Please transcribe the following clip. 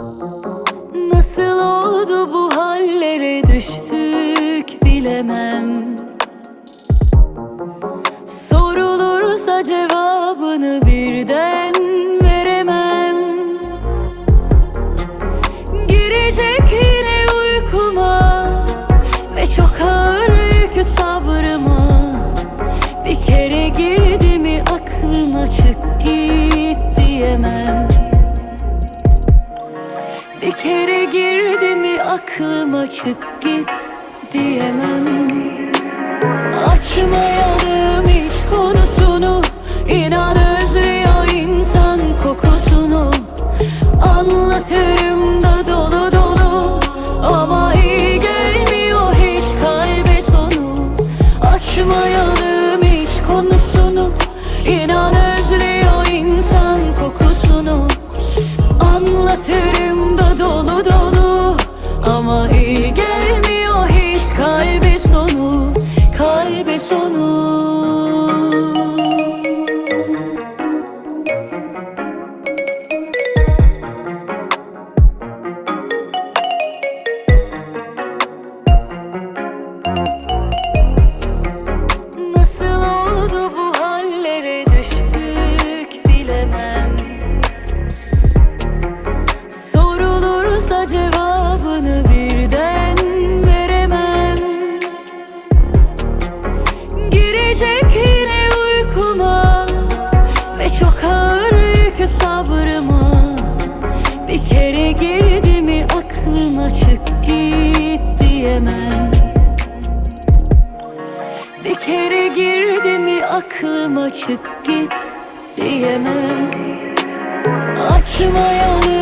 Nasıl oldu bu hallere düştük bilemem. Sorulursa cevabını birden veremem. Girecek yine uykuma ve çok ağır yükü sabrıma. Bir kere girdi mi aklım açık git diyemem. Bir kere girdi mi aklım açık git diyemem. Açmayalım hiç konusunu, İnan özlüyor insan kokusunu. Anlatırım da dolu dolu, ama iyi gelmiyor hiç kalbe sonu. Açmayalım hiç konusunu, İnan özlüyor insan kokusunu. Anlatırım da dolu dolu, ama iyi gelmiyor hiç kalbe sonu. Kalbe sonu. Nasıl oldu bu hallere düştük bilemem. Sorulursa cevabını birden veremem. Girecek yine uykuma ve çok ağır yükü sabrıma. Bir kere girdi mi aklım açık git diyemem. Bir kere girdi mi aklım açık git diyemem. Açmayalım